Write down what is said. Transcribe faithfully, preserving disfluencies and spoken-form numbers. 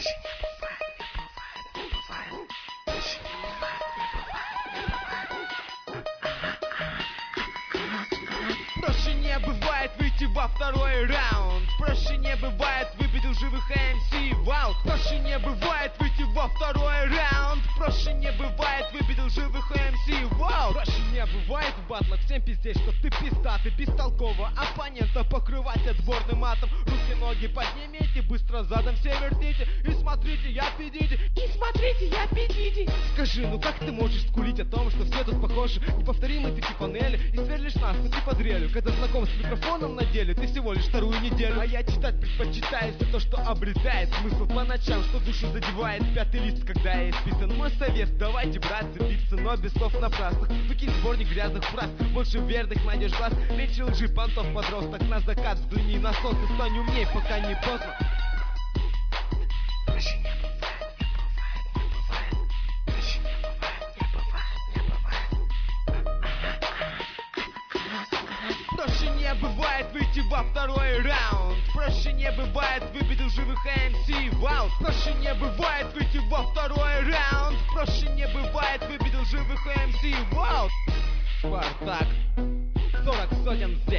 Проще не бывает выйти во второй раунд. Проще не бывает выбить у живых эм си в аут. Проще не бывает выйти во второй раунд. Проще не бывает выбить у живых эм си в аут. Проще не бывает в батлах всем пиздеть, что ты пиздатый, бестолково оппонента покрывать отборным матом. Руки, ноги поднимите, быстро задом все вертите. И смотрите, я пидите. И смотрите, я пидите. Скажи, ну как ты можешь скулить о том, что все тут похожи? Неповторимые такие панели. И сверлишь нас, ну ты под релью. Когда знаком с микрофоном на деле, ты всего лишь вторую неделю. А я читать предпочитаю все то, что обретает смысл по ночам, что душу задевает. Пятый лист, когда я исписан. Мой совет, давайте, братцы, биться, но без слов напрасных. Выкинь сборник грязных фраз, больше верных найдешь глаз. Меньше лжи, понтов, подросток. На закат взгляни на солнце, стань умней, пока не поздно. Проще не бывает, не бывает, не бывает. Проще не бывает, не бывает, не бывает. Проще не бывает выйти во второй раунд. Проще не бывает выбить у живых эм си в аут. Проще не бывает выйти во второй раунд. Проще не бывает выбить у живых эм си в аут. Спартак, сорок сотен